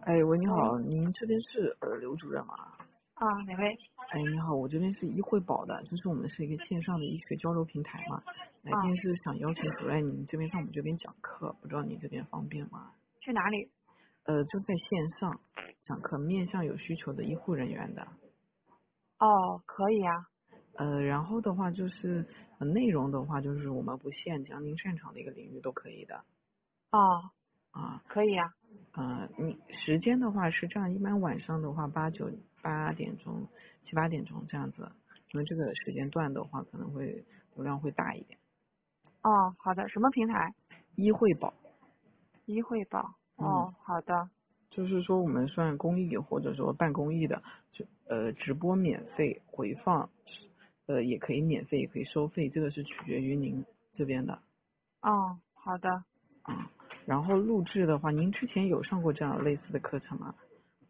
哎，喂，你喂， 好，您这边是刘主任吗？ 啊，哪位？ 哎，你好，我这边是医惠保的，就是我们是一个线上的医学交流平台嘛，来啊， 电是想邀请主任您这边上我们这边讲课，不知道您这边方便吗？ 去哪里？ 就在线上讲课，面向有需求的医护人员的。 哦，可以啊。 然后的话就是内容的话就是我们不限，讲您擅长的一个领域都可以的哦， 啊。 可以啊。 你时间的话是这样，一般晚上的话8点钟、7、8点钟这样子，因为这个时间段的话可能会流量会大一点。 哦，好的。什么平台？ 医惠保， 医惠保。 嗯， 哦，好的。 就是说我们算公益或者说半公益的，就直播免费回放，也可以免费也可以收费，这个是取决于您这边的哦，好的。 啊。然后录制的话，您之前有上过这样类似的课程吗？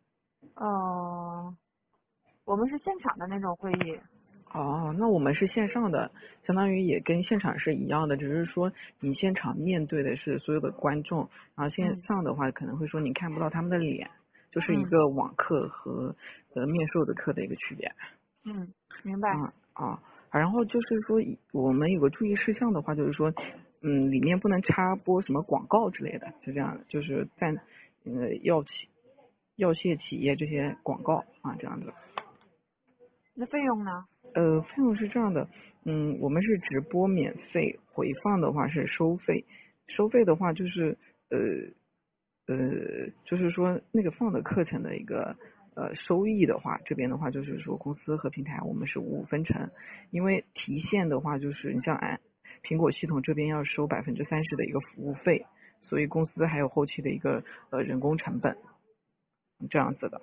我们是现场的那种会议。 哦，那我们是线上的，相当于也跟现场是一样的，只是说你现场面对的是所有的观众，然后线嗯上的话可能会说你看不到他们的脸，就是一嗯个网课和面授的课的一个区别。 嗯，明白。 然后就是说我们有个注意事项的话，就是说，里面不能插播什么广告之类的，是这样的，就是在药械企业这些广告啊这样子。 那费用呢？ 费用是这样的，我们是直播免费，回放的话是收费。收费的话就是就是说那个放的课程的一个收益的话，这边的话就是说公司和平台我们是5分成，因为提现的话就是你像苹果系统这边要收30%的一个服务费，所以公司还有后期的一个人工成本，这样子的。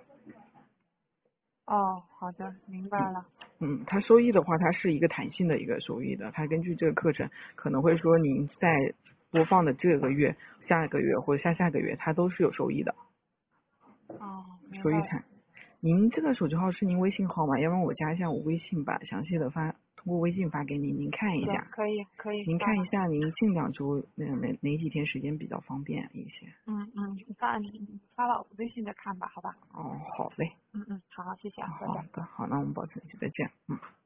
哦，好的，明白了。 它收益的话，它是一个弹性的一个收益的，它根据这个课程可能会说您在播放的这个月、下个月或者下下个月，它都是有收益的， 哦，明白了。 收益产。您这个手机号是您微信号吗？要不然我加一下我微信吧，详细的通过微信发给您，您看一行， 下。 可以可以您发吧。 看一下，您近2周哪几天时间比较方便一些？ 你发到我微信再看吧，好吧？ 哦，好嘞， 好，谢谢啊，再见。 好的，好，那我们保持联系，再见。